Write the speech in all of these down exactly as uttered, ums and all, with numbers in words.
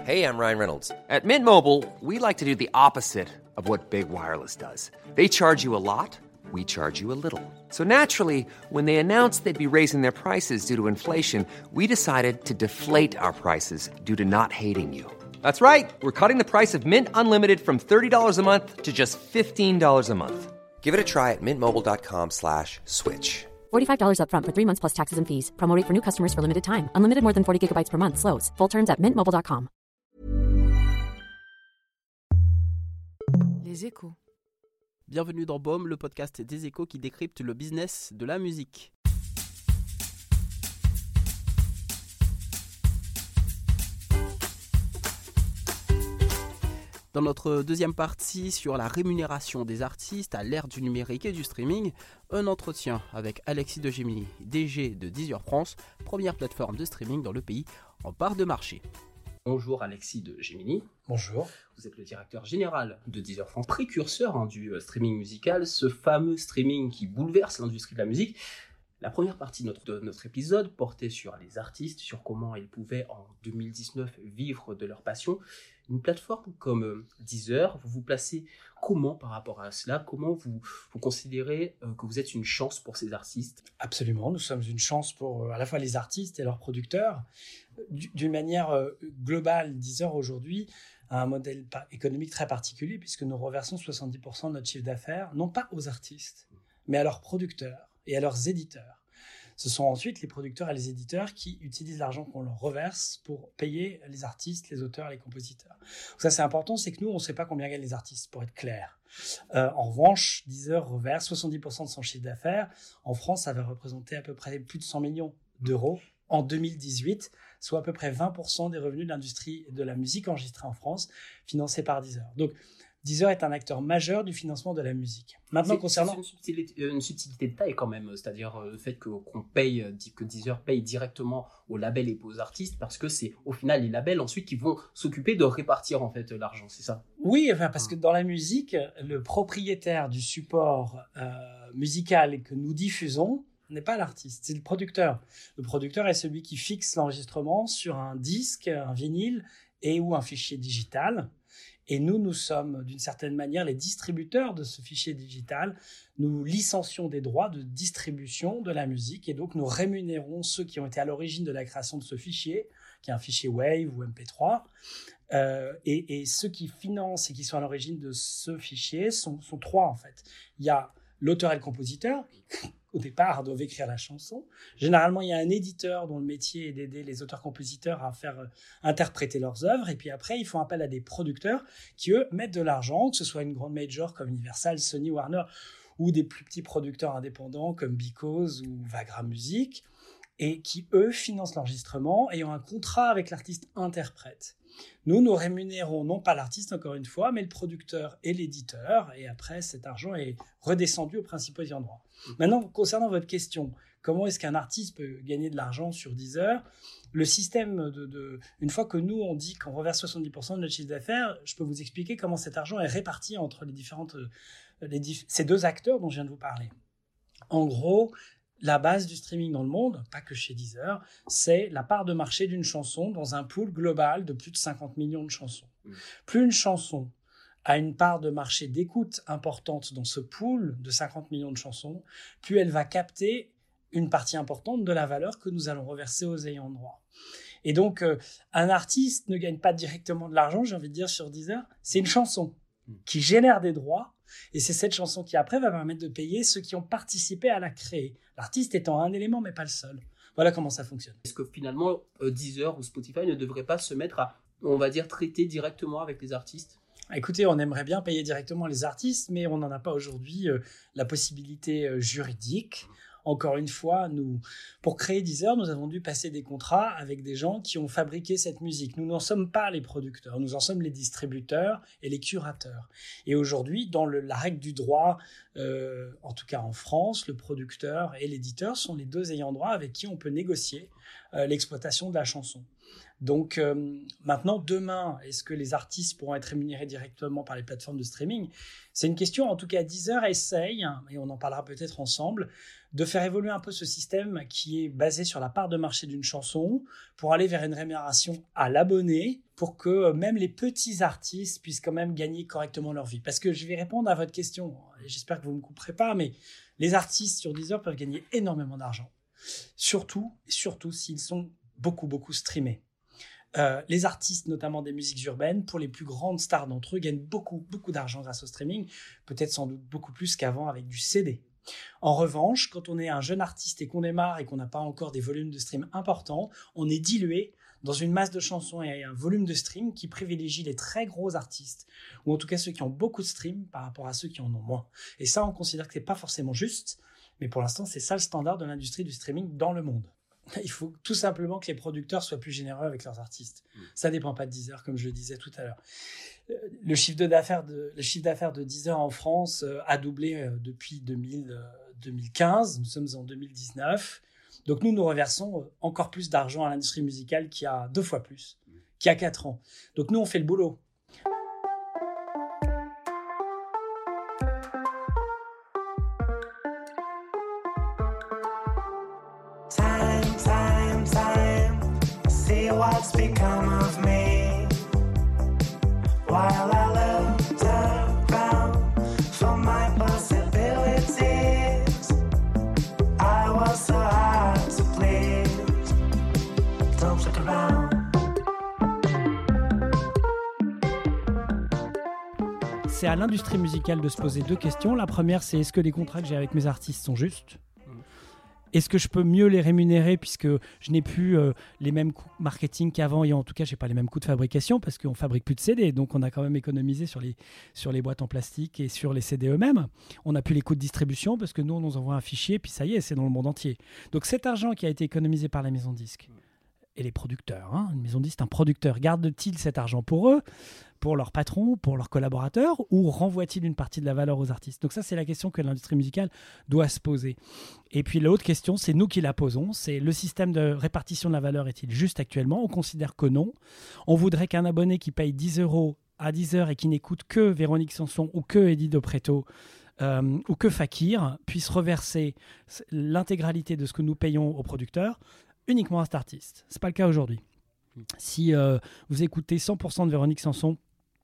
Hey, I'm Ryan Reynolds. At Mint Mobile, we like to do the opposite of what Big Wireless does. They charge you a lot, we charge you a little. So naturally, when they announced they'd be raising their prices due to inflation, we decided to deflate our prices due to not hating you. That's right. We're cutting the price of Mint Unlimited from thirty dollars a month to just fifteen dollars a month. Give it a try at mintmobile.com slash switch. forty-five dollars up front for three months plus taxes and fees. Promo rate for new customers for limited time. Unlimited more than forty gigabytes per month. Slows full terms at mint mobile dot com. Les échos. Bienvenue dans Baume, le podcast des échos qui décrypte le business de la musique. Dans notre deuxième partie sur la rémunération des artistes à l'ère du numérique et du streaming, un entretien avec Alexis de Gemini, D G de Deezer France, première plateforme de streaming dans le pays en part de marché. Bonjour Alexis de Gemini. Bonjour. Vous êtes le directeur général de Deezer France, précurseur hein, du streaming musical, ce fameux streaming qui bouleverse l'industrie de la musique. La première partie de notre, de notre épisode portait sur les artistes, sur comment ils pouvaient en deux mille dix-neuf vivre de leur passion. Une plateforme comme Deezer, vous vous placez comment par rapport à cela ? Comment vous, vous considérez que vous êtes une chance pour ces artistes ? Absolument, nous sommes une chance pour à la fois les artistes et leurs producteurs. D'une manière globale, Deezer aujourd'hui a un modèle économique très particulier puisque nous reversons soixante-dix pour cent de notre chiffre d'affaires, non pas aux artistes, mais à leurs producteurs et à leurs éditeurs. Ce sont ensuite les producteurs et les éditeurs qui utilisent l'argent qu'on leur reverse pour payer les artistes, les auteurs, les compositeurs. Donc ça, c'est important, c'est que nous, on ne sait pas combien gagnent les artistes, pour être clair. Euh, en revanche, Deezer reverse soixante-dix pour cent de son chiffre d'affaires. En France, ça va représenter à peu près plus de cent millions d'euros en deux mille dix-huit, soit à peu près vingt pour cent des revenus de l'industrie de la musique enregistrée en France, financés par Deezer. Donc, Deezer est un acteur majeur du financement de la musique. Maintenant, c'est, concernant... c'est une, subtilité, une subtilité de taille quand même, c'est-à-dire le fait que, qu'on paye, que Deezer paye directement aux labels et aux artistes, parce que c'est au final les labels ensuite qui vont s'occuper de répartir en fait l'argent, c'est ça ? Oui, enfin, parce que dans la musique, le propriétaire du support euh, musical que nous diffusons n'est pas l'artiste, c'est le producteur. Le producteur est celui qui fixe l'enregistrement sur un disque, un vinyle et ou un fichier digital. Et nous, nous sommes d'une certaine manière les distributeurs de ce fichier digital. Nous licencions des droits de distribution de la musique et donc nous rémunérons ceux qui ont été à l'origine de la création de ce fichier, qui est un fichier Wave ou M P trois. Euh, et, et ceux qui financent et qui sont à l'origine de ce fichier sont, sont trois en fait. Il y a l'auteur et le compositeur, au départ, doivent écrire la chanson. Généralement, il y a un éditeur dont le métier est d'aider les auteurs-compositeurs à faire euh, interpréter leurs œuvres. Et puis après, ils font appel à des producteurs qui, eux, mettent de l'argent, que ce soit une grande major comme Universal, Sony, Warner, ou des plus petits producteurs indépendants comme Because ou Vagra Music, et qui, eux, financent l'enregistrement et ont un contrat avec l'artiste interprète. Nous, nous rémunérons non pas l'artiste, encore une fois, mais le producteur et l'éditeur. Et après, cet argent est redescendu aux principaux ayants droit. Maintenant, concernant votre question, comment est-ce qu'un artiste peut gagner de l'argent sur Deezer ? Le système, de, de, une fois que nous, on dit qu'on reverse soixante-dix pour cent de notre chiffre d'affaires, je peux vous expliquer comment cet argent est réparti entre les différentes, les dif- ces deux acteurs dont je viens de vous parler. En gros, la base du streaming dans le monde, pas que chez Deezer, c'est la part de marché d'une chanson dans un pool global de plus de cinquante millions de chansons. Mmh. Plus une chanson a une part de marché d'écoute importante dans ce pool de cinquante millions de chansons, plus elle va capter une partie importante de la valeur que nous allons reverser aux ayants droit. Et donc, euh, un artiste ne gagne pas directement de l'argent, j'ai envie de dire, sur Deezer, c'est une chanson qui génère des droits. Et c'est cette chanson qui, après, va permettre de payer ceux qui ont participé à la créer. L'artiste étant un élément, mais pas le seul. Voilà comment ça fonctionne. Est-ce que finalement, euh, Deezer ou Spotify ne devraient pas se mettre à, on va dire, traiter directement avec les artistes ? Écoutez, on aimerait bien payer directement les artistes, mais on n'en a pas aujourd'hui euh, la possibilité euh, juridique. Encore une fois, nous, pour créer Deezer, nous avons dû passer des contrats avec des gens qui ont fabriqué cette musique. Nous n'en sommes pas les producteurs, nous en sommes les distributeurs et les curateurs. Et aujourd'hui, dans le, la règle du droit, euh, en tout cas en France, le producteur et l'éditeur sont les deux ayants droit avec qui on peut négocier euh, l'exploitation de la chanson. Donc euh, maintenant, demain, est-ce que les artistes pourront être rémunérés directement par les plateformes de streaming ? C'est une question, en tout cas, Deezer essaye, et on en parlera peut-être ensemble, de faire évoluer un peu ce système qui est basé sur la part de marché d'une chanson pour aller vers une rémunération à l'abonné pour que même les petits artistes puissent quand même gagner correctement leur vie. Parce que je vais répondre à votre question, et j'espère que vous ne me couperez pas, mais les artistes sur Deezer peuvent gagner énormément d'argent. Surtout, surtout s'ils sont beaucoup, beaucoup streamés. Euh, les artistes, notamment des musiques urbaines, pour les plus grandes stars d'entre eux, gagnent beaucoup, beaucoup d'argent grâce au streaming, peut-être sans doute beaucoup plus qu'avant avec du C D. En revanche, quand on est un jeune artiste et qu'on démarre et qu'on n'a pas encore des volumes de stream importants, on est dilué dans une masse de chansons et un volume de stream qui privilégie les très gros artistes, ou en tout cas ceux qui ont beaucoup de stream par rapport à ceux qui en ont moins. Et ça, on considère que c'est pas forcément juste, mais pour l'instant, c'est ça le standard de l'industrie du streaming dans le monde. Il faut tout simplement que les producteurs soient plus généreux avec leurs artistes. Mmh. Ça ne dépend pas de Deezer, comme je le disais tout à l'heure. Le chiffre d'affaires de, le chiffre d'affaires de Deezer en France a doublé depuis deux mille, deux mille quinze. Nous sommes en deux mille dix-neuf. Donc nous, nous reversons encore plus d'argent à l'industrie musicale qui a deux fois plus, qui a quatre ans. Donc nous, on fait le boulot. What's become of me while I looked around for my possibilities. I was so hard to please. Don't look around. C'est à l'industrie musicale de se poser deux questions. La première, c'est est-ce que les contrats que j'ai avec mes artistes sont justes ? Est-ce que je peux mieux les rémunérer puisque je n'ai plus euh, les mêmes coûts marketing qu'avant et en tout cas, je n'ai pas les mêmes coûts de fabrication parce qu'on ne fabrique plus de C D. Donc, on a quand même économisé sur les, sur les boîtes en plastique et sur les C D eux-mêmes. On n'a plus les coûts de distribution parce que nous, on nous envoie un fichier puis ça y est, c'est dans le monde entier. Donc, cet argent qui a été économisé par la maison de disques et les producteurs, hein, une maison de disques, c'est un producteur. Garde-t-il cet argent pour eux, pour leurs patrons, pour leurs collaborateurs, ou renvoie-t-il une partie de la valeur aux artistes ? Donc ça, c'est la question que l'industrie musicale doit se poser. Et puis l'autre question, c'est nous qui la posons, c'est le système de répartition de la valeur est-il juste actuellement ? On considère que non. On voudrait qu'un abonné qui paye dix euros à Deezer et qui n'écoute que Véronique Sanson ou que Eddie De Pretto euh, ou que Fakir puisse reverser l'intégralité de ce que nous payons aux producteurs uniquement à cet artiste. Ce n'est pas le cas aujourd'hui. Si euh, vous écoutez cent pour cent de Véronique Sanson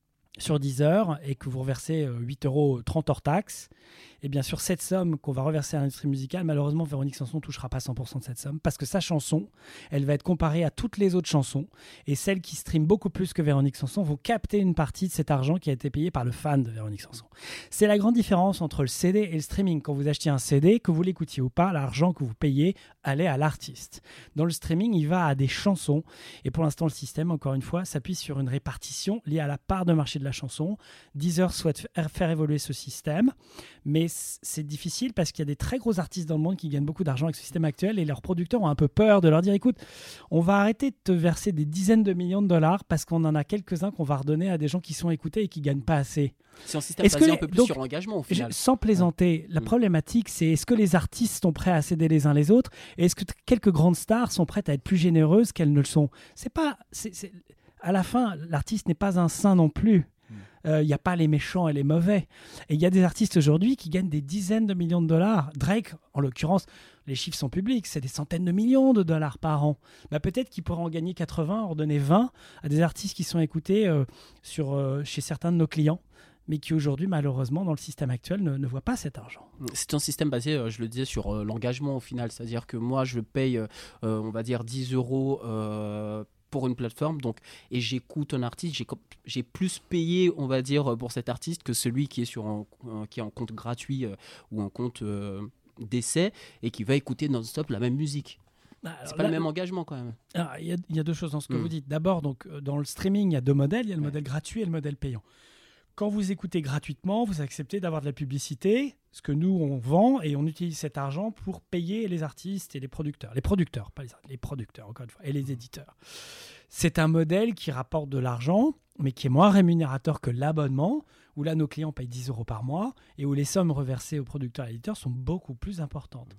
sur Deezer et que vous reversez euh, huit euros trente hors taxe, et bien sûr cette somme qu'on va reverser à l'industrie musicale, malheureusement Véronique Sanson ne touchera pas cent pour cent de cette somme parce que sa chanson, elle va être comparée à toutes les autres chansons et celles qui streament beaucoup plus que Véronique Sanson vont capter une partie de cet argent qui a été payé par le fan de Véronique Sanson. C'est la grande différence entre le C D et le streaming. Quand vous achetez un C D, que vous l'écoutiez ou pas, l'argent que vous payez allait à l'artiste. Dans le streaming, il va à des chansons et pour l'instant le système, encore une fois, s'appuie sur une répartition liée à la part de marché de la chanson. Deezer souhaite faire évoluer ce système, mais c'est difficile parce qu'il y a des très gros artistes dans le monde qui gagnent beaucoup d'argent avec ce système actuel et leurs producteurs ont un peu peur de leur dire écoute, on va arrêter de te verser des dizaines de millions de dollars parce qu'on en a quelques-uns qu'on va redonner à des gens qui sont écoutés et qui gagnent pas assez. C'est un système basé les, un peu plus donc, sur l'engagement au final. Je, sans plaisanter, la mmh. problématique c'est est-ce que les artistes sont prêts à céder les uns les autres et est-ce que t- quelques grandes stars sont prêtes à être plus généreuses qu'elles ne le sont. C'est pas, c'est, c'est, à la fin, l'artiste n'est pas un saint non plus. Il euh, n'y a pas les méchants et les mauvais. Et il y a des artistes aujourd'hui qui gagnent des dizaines de millions de dollars. Drake, en l'occurrence, les chiffres sont publics, c'est des centaines de millions de dollars par an. Bah, peut-être qu'il pourrait en gagner quatre-vingts, en redonner vingt à des artistes qui sont écoutés euh, sur, euh, chez certains de nos clients, mais qui aujourd'hui, malheureusement, dans le système actuel, ne, ne voient pas cet argent. C'est un système basé, euh, je le disais, sur euh, l'engagement au final. C'est-à-dire que moi, je paye, euh, on va dire, dix euros euh, pour une plateforme, donc, et j'écoute un artiste, j'ai, j'ai plus payé, on va dire, pour cet artiste que celui qui est, sur un, un, qui est en compte gratuit euh, ou un compte euh, d'essai et qui va écouter non-stop la même musique. Alors c'est pas là, le même engagement quand même. Il y, y a deux choses dans ce que mmh. vous dites. D'abord, donc, dans le streaming, il y a deux modèles. Il y a le ouais. modèle gratuit et le modèle payant. Quand vous écoutez gratuitement, vous acceptez d'avoir de la publicité, ce que nous, on vend, et on utilise cet argent pour payer les artistes et les producteurs. Les producteurs, pas les artistes, les producteurs, encore une fois, et les éditeurs. C'est un modèle qui rapporte de l'argent, mais qui est moins rémunérateur que l'abonnement, où là, nos clients payent dix euros par mois, et où les sommes reversées aux producteurs et éditeurs sont beaucoup plus importantes.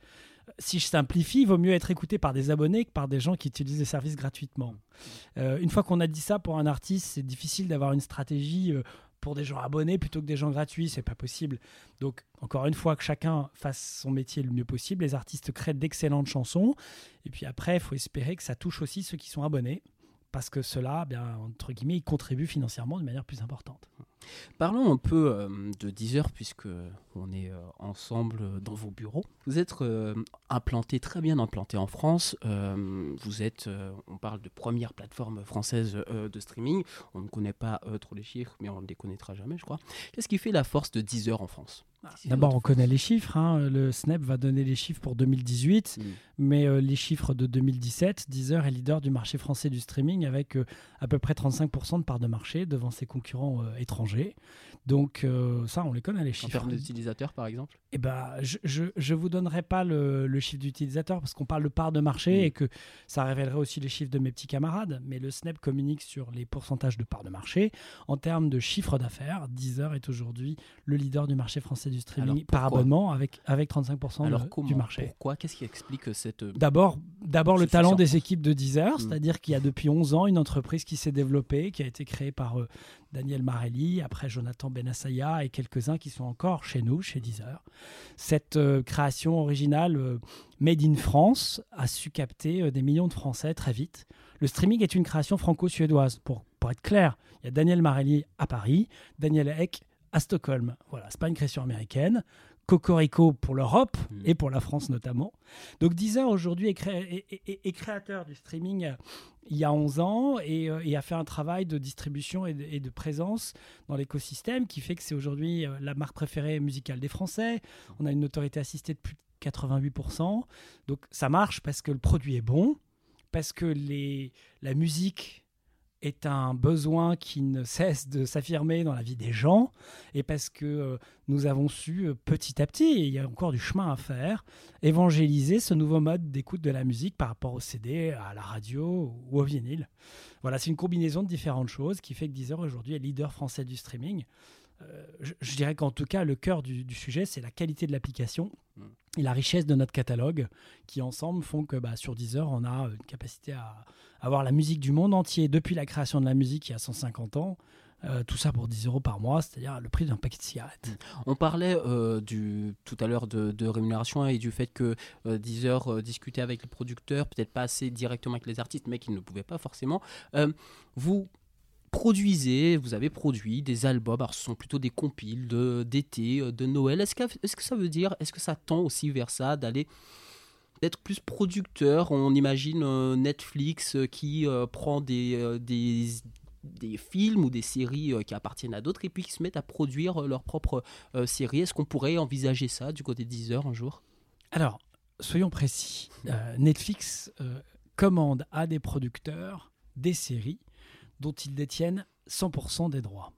si je simplifie, il vaut mieux être écouté par des abonnés que par des gens qui utilisent les services gratuitement. Euh, une fois qu'on a dit ça, pour un artiste, c'est difficile d'avoir une stratégie euh, pour des gens abonnés plutôt que des gens gratuits, c'est pas possible. Donc, encore une fois, que chacun fasse son métier le mieux possible. Les artistes créent d'excellentes chansons. Et puis après, il faut espérer que ça touche aussi ceux qui sont abonnés. Parce que ceux-là, bien, entre guillemets, ils contribuent financièrement de manière plus importante. Parlons un peu euh, de Deezer, puisque on est euh, ensemble dans vos bureaux. Vous êtes euh, implanté, très bien implanté en France. Euh, vous êtes, euh, on parle de première plateforme française euh, de streaming. On ne connaît pas euh, trop les chiffres, mais on ne les connaîtra jamais, je crois. Qu'est-ce qui fait la force de Deezer en France ? D'abord, on connaît les chiffres. Hein. Le Snap va donner les chiffres pour deux mille dix-huit, mmh. mais euh, les chiffres de deux mille dix-sept, Deezer est leader du marché français du streaming avec euh, à peu près trente-cinq pour cent de part de marché devant ses concurrents euh, étrangers. Donc euh, ça, on les connaît, les chiffres. En termes d'utilisateurs, par exemple ? Eh ben, je ne vous donnerai pas le, le chiffre d'utilisateurs parce qu'on parle de part de marché mmh. et que ça révélerait aussi les chiffres de mes petits camarades. Mais le Snap communique sur les pourcentages de part de marché. En termes de chiffre d'affaires, Deezer est aujourd'hui le leader du marché français du streaming par abonnement avec, avec trente-cinq pour cent Alors, de, comment, du marché. Pourquoi ? Qu'est-ce qui explique cette... D'abord, d'abord le talent des France. équipes de Deezer, mmh. c'est-à-dire qu'il y a depuis onze ans une entreprise qui s'est développée, qui a été créée par euh, Daniel Marelli, après Jonathan Benassaya et quelques-uns qui sont encore chez nous, chez Deezer. Cette euh, création originale euh, made in France a su capter euh, des millions de Français très vite. Le streaming est une création franco-suédoise. Pour, pour être clair, il y a Daniel Marelli à Paris, Daniel Ek à Stockholm. Voilà, c'est pas une création américaine. Cocorico pour l'Europe mmh. et pour la France notamment. Donc Deezer aujourd'hui est, cré- est, est, est créateur du streaming euh, il y a onze ans et, euh, et a fait un travail de distribution et de, et de présence dans l'écosystème qui fait que c'est aujourd'hui euh, la marque préférée musicale des Français. On a une notoriété assistée de plus de quatre-vingt-huit pour cent. Donc ça marche parce que le produit est bon, parce que les, la musique est un besoin qui ne cesse de s'affirmer dans la vie des gens et parce que euh, nous avons su euh, petit à petit, et il y a encore du chemin à faire, évangéliser ce nouveau mode d'écoute de la musique par rapport au C D, à la radio ou au vinyle. Voilà, c'est une combinaison de différentes choses qui fait que Deezer aujourd'hui est leader français du streaming. Euh, je, je dirais qu'en tout cas, le cœur du, du sujet, c'est la qualité de l'application mmh. et la richesse de notre catalogue qui, ensemble, font que bah, sur Deezer, on a une capacité à avoir la musique du monde entier depuis la création de la musique il y a cent cinquante ans. Euh, tout ça pour dix euros par mois, c'est-à-dire le prix d'un paquet de cigarettes. On parlait euh, du, tout à l'heure de, de rémunération et du fait que euh, Deezer euh, discutait avec les producteurs, peut-être pas assez directement avec les artistes, mais qu'ils ne pouvaient pas forcément. Euh, vous produisez, vous avez produit des albums, alors ce sont plutôt des compiles de, d'été, de Noël. Est-ce que, est-ce que ça veut dire, est-ce que ça tend aussi vers ça, d'aller d'être plus producteur? On imagine euh, Netflix euh, qui euh, prend des, euh, des, des films ou des séries euh, qui appartiennent à d'autres et puis qui se mettent à produire euh, leurs propres euh, séries. Est-ce qu'on pourrait envisager ça du côté de Deezer un jour? Alors, soyons précis. Euh, Netflix euh, commande à des producteurs des séries dont ils détiennent cent pour cent des droits.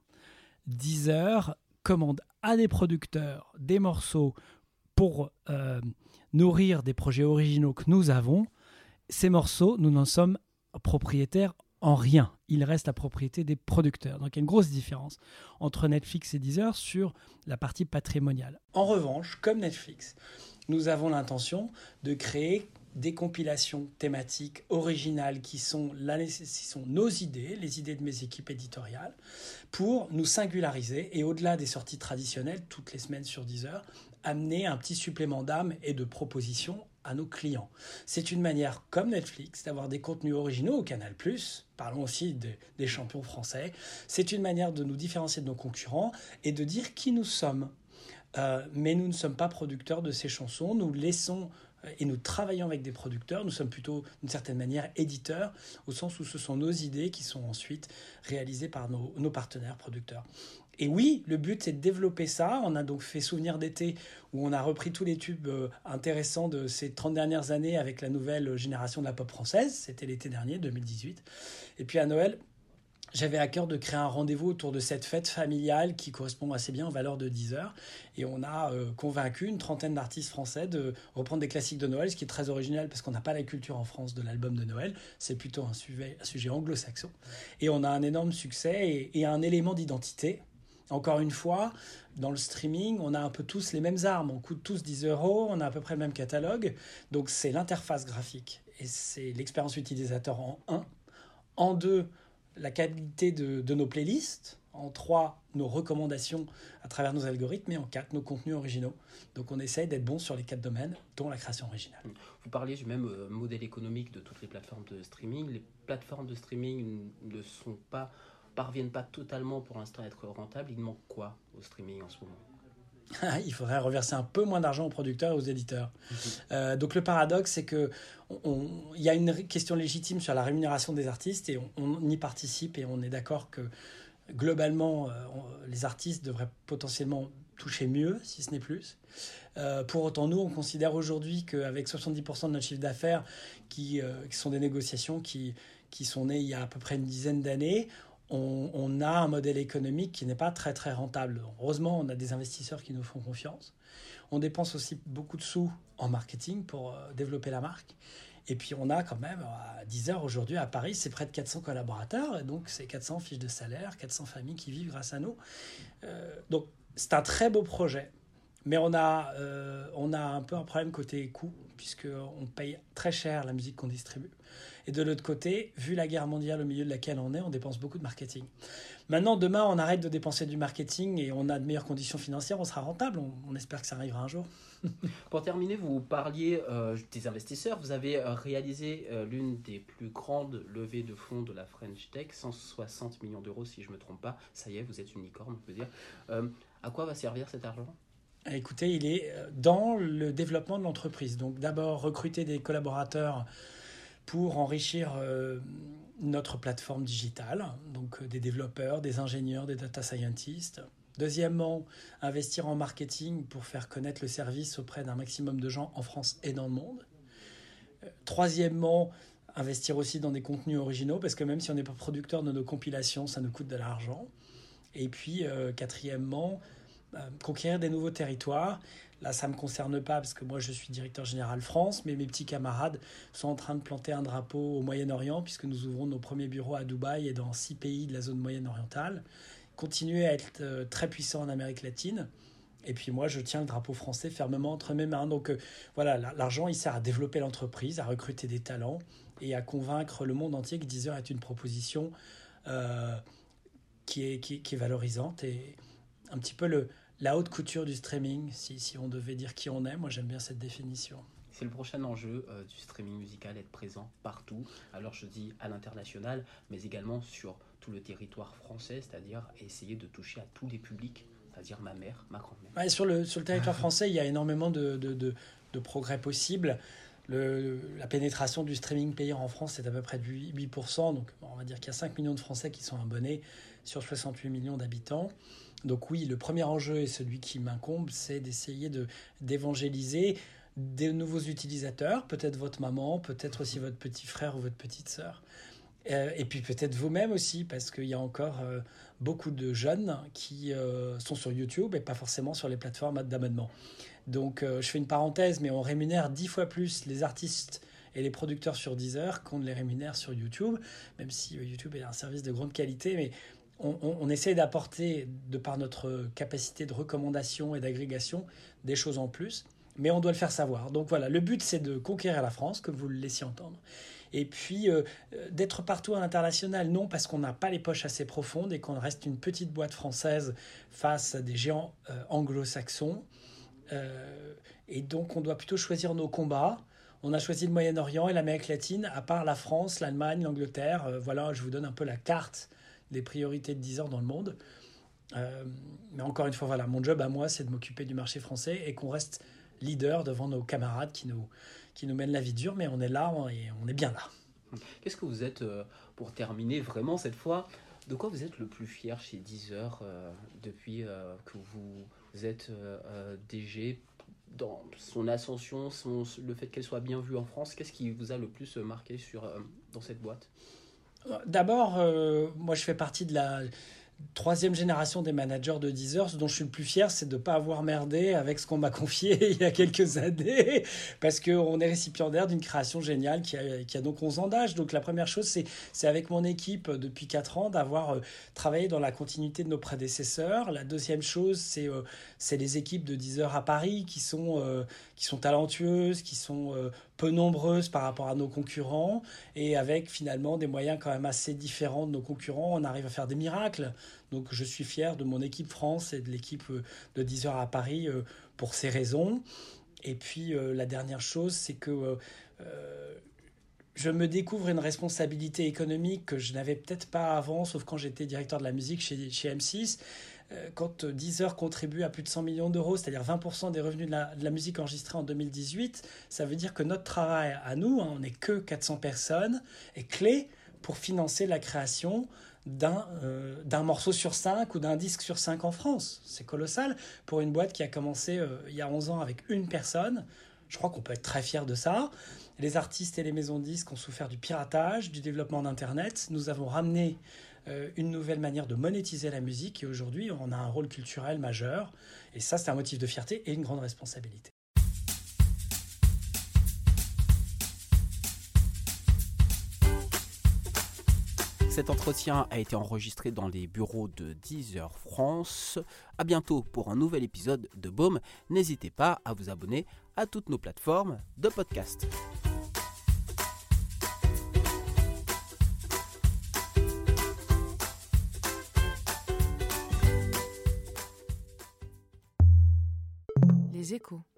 Deezer commande à des producteurs des morceaux pour euh, nourrir des projets originaux que nous avons. Ces morceaux, nous n'en sommes propriétaires en rien. Ils restent la propriété des producteurs. Donc il y a une grosse différence entre Netflix et Deezer sur la partie patrimoniale. En revanche, comme Netflix, nous avons l'intention de créer des compilations thématiques originales qui sont, la, qui sont nos idées, les idées de mes équipes éditoriales, pour nous singulariser et au-delà des sorties traditionnelles, toutes les semaines sur Deezer, amener un petit supplément d'âme et de propositions à nos clients. C'est une manière, comme Netflix, d'avoir des contenus originaux au Canal plus, parlons aussi de, des champions français. C'est une manière de nous différencier de nos concurrents et de dire qui nous sommes. Euh, mais nous ne sommes pas producteurs de ces chansons, nous laissons et nous travaillons avec des producteurs, nous sommes plutôt d'une certaine manière éditeurs, au sens où ce sont nos idées qui sont ensuite réalisées par nos, nos partenaires producteurs. Et oui, le but c'est de développer ça. On a donc fait Souvenir d'été où on a repris tous les tubes euh, intéressants de ces trente dernières années avec la nouvelle génération de la pop française, c'était l'été dernier, deux mille dix-huit. Et puis à Noël, j'avais à cœur de créer un rendez-vous autour de cette fête familiale qui correspond assez bien aux valeurs de Deezer. Et on a euh, convaincu une trentaine d'artistes français de reprendre des classiques de Noël, ce qui est très original parce qu'on n'a pas la culture en France de l'album de Noël. C'est plutôt un sujet, un sujet anglo-saxon. Et on a un énorme succès et, et un élément d'identité Encore une fois, dans le streaming, on a un peu tous les mêmes armes. On coûte tous dix euros, on a à peu près le même catalogue. Donc, c'est l'interface graphique et c'est l'expérience utilisateur en un. En deux, la qualité de, de nos playlists. En trois, nos recommandations à travers nos algorithmes. Et en quatre, nos contenus originaux. Donc, on essaye d'être bon sur les quatre domaines, dont la création originale. Vous parliez du même euh, modèle économique de toutes les plateformes de streaming. Les plateformes de streaming ne sont pas... parviennent pas totalement pour l'instant à être rentables. Il manque quoi au streaming en ce moment ? Il faudrait reverser un peu moins d'argent aux producteurs et aux éditeurs. Mmh. Euh, donc le paradoxe, c'est qu'il y a une question légitime sur la rémunération des artistes et on, on y participe et on est d'accord que globalement, euh, on, les artistes devraient potentiellement toucher mieux, si ce n'est plus. Euh, pour autant, nous, on considère aujourd'hui qu'avec soixante-dix pour cent de notre chiffre d'affaires, qui, euh, qui sont des négociations qui, qui sont nées il y a à peu près une dizaine d'années, On, on a un modèle économique qui n'est pas très très rentable. Heureusement, on a des investisseurs qui nous font confiance. On dépense aussi beaucoup de sous en marketing pour euh, développer la marque. Et puis on a quand même, à Deezer aujourd'hui à Paris, c'est près de quatre cents collaborateurs. Et donc c'est quatre cents fiches de salaire, quatre cents familles qui vivent grâce à nous. Euh, donc c'est un très beau projet. Mais on a, euh, on a un peu un problème côté coût, puisqu'on paye très cher la musique qu'on distribue. Et de l'autre côté, vu la guerre mondiale au milieu de laquelle on est, on dépense beaucoup de marketing. Maintenant, demain, on arrête de dépenser du marketing et on a de meilleures conditions financières, on sera rentable. On, on espère que ça arrivera un jour. Pour terminer, vous parliez euh, des investisseurs. Vous avez euh, réalisé euh, l'une des plus grandes levées de fonds de la French Tech, cent soixante millions d'euros si je ne me trompe pas. Ça y est, vous êtes une licorne, on peut dire. Euh, à quoi va servir cet argent ? Écoutez, il est dans le développement de l'entreprise. Donc d'abord, recruter des collaborateurs pour enrichir euh, notre plateforme digitale, donc euh, des développeurs, des ingénieurs, des data scientists. Deuxièmement, investir en marketing pour faire connaître le service auprès d'un maximum de gens en France et dans le monde. Euh, troisièmement, investir aussi dans des contenus originaux, parce que même si on n'est pas producteur de nos compilations, ça nous coûte de l'argent. Et puis, euh, quatrièmement, euh, conquérir des nouveaux territoires. Là, ça ne me concerne pas parce que moi, je suis directeur général France, mais mes petits camarades sont en train de planter un drapeau au Moyen-Orient puisque nous ouvrons nos premiers bureaux à Dubaï et dans six pays de la zone moyenne-orientale. Continuer à être euh, très puissant en Amérique latine. Et puis moi, je tiens le drapeau français fermement entre mes mains. Donc euh, voilà, l'argent, il sert à développer l'entreprise, à recruter des talents et à convaincre le monde entier que Deezer est une proposition euh, qui, est, qui, qui est valorisante et un petit peu le... la haute couture du streaming, si, si on devait dire qui on est. Moi, j'aime bien cette définition. C'est le prochain enjeu euh, du streaming musical, être présent partout. Alors, je dis à l'international, mais également sur tout le territoire français, c'est-à-dire essayer de toucher à tous les publics, c'est-à-dire ma mère, ma grand-mère. Ouais, sur, le, sur le territoire français, il y a énormément de, de, de, de progrès possibles. Le, la pénétration du streaming payant en France, c'est à peu près de huit pour cent. Donc, on va dire qu'il y a cinq millions de Français qui sont abonnés sur soixante-huit millions d'habitants. Donc oui, le premier enjeu et celui qui m'incombe, c'est d'essayer de, d'évangéliser des nouveaux utilisateurs, peut-être votre maman, peut-être aussi votre petit frère ou votre petite sœur, euh, et puis peut-être vous-même aussi, parce qu'il y a encore euh, beaucoup de jeunes qui euh, sont sur YouTube et pas forcément sur les plateformes d'abonnement. Donc euh, je fais une parenthèse, mais on rémunère dix fois plus les artistes et les producteurs sur Deezer qu'on ne les rémunère sur YouTube, même si euh, YouTube est un service de grande qualité, mais On, on, on essaie d'apporter, de par notre capacité de recommandation et d'agrégation, des choses en plus, mais on doit le faire savoir. Donc voilà, le but, c'est de conquérir la France, comme vous le laissiez entendre, et puis euh, d'être partout à l'international, non parce qu'on n'a pas les poches assez profondes et qu'on reste une petite boîte française face à des géants euh, anglo-saxons, euh, et donc on doit plutôt choisir nos combats. On a choisi le Moyen-Orient et l'Amérique latine, à part la France, l'Allemagne, l'Angleterre. Euh, voilà, je vous donne un peu la carte des priorités de Deezer dans le monde. Euh, mais encore une fois, voilà, mon job à moi, c'est de m'occuper du marché français et qu'on reste leader devant nos camarades qui nous, qui nous mènent la vie dure, mais on est là on est, on est bien là. Qu'est-ce que vous êtes, euh, pour terminer vraiment cette fois, de quoi vous êtes le plus fier chez Deezer euh, depuis euh, que vous êtes euh, euh, D G, dans son ascension, son, le fait qu'elle soit bien vue en France? Qu'est-ce qui vous a le plus marqué sur, euh, dans cette boîte? D'abord, euh, moi je fais partie de la, troisième génération des managers de Deezer. Ce dont je suis le plus fier, c'est de ne pas avoir merdé avec ce qu'on m'a confié il y a quelques années, parce qu'on est récipiendaire d'une création géniale qui a, qui a donc onze ans d'âge. Donc la première chose, c'est, c'est avec mon équipe depuis quatre ans d'avoir euh, travaillé dans la continuité de nos prédécesseurs. La deuxième chose, c'est, euh, c'est les équipes de Deezer à Paris qui sont, euh, qui sont talentueuses, qui sont euh, peu nombreuses par rapport à nos concurrents, et avec finalement des moyens quand même assez différents de nos concurrents, on arrive à faire des miracles. Donc je suis fier de mon équipe France et de l'équipe de Deezer à Paris euh, pour ces raisons. Et puis euh, la dernière chose, c'est que euh, je me découvre une responsabilité économique que je n'avais peut-être pas avant, sauf quand j'étais directeur de la musique chez, chez M six. Quand Deezer contribue à plus de cent millions d'euros, c'est-à-dire vingt pour cent des revenus de la, de la musique enregistrée en deux mille dix-huit, ça veut dire que notre travail à nous, hein, on n'est que quatre cents personnes, est clé pour financer la création d'un, euh, d'un morceau sur cinq ou d'un disque sur cinq en France. C'est colossal pour une boîte qui a commencé euh, il y a onze ans avec une personne. Je crois qu'on peut être très fier de ça. Les artistes et les maisons de disques ont souffert du piratage, du développement d'Internet. Nous avons ramené euh, une nouvelle manière de monétiser la musique et aujourd'hui, on a un rôle culturel majeur. Et ça, c'est un motif de fierté et une grande responsabilité. Cet entretien a été enregistré dans les bureaux de Deezer France. À bientôt pour un nouvel épisode de Baume. N'hésitez pas à vous abonner à toutes nos plateformes de podcast. Les Échos.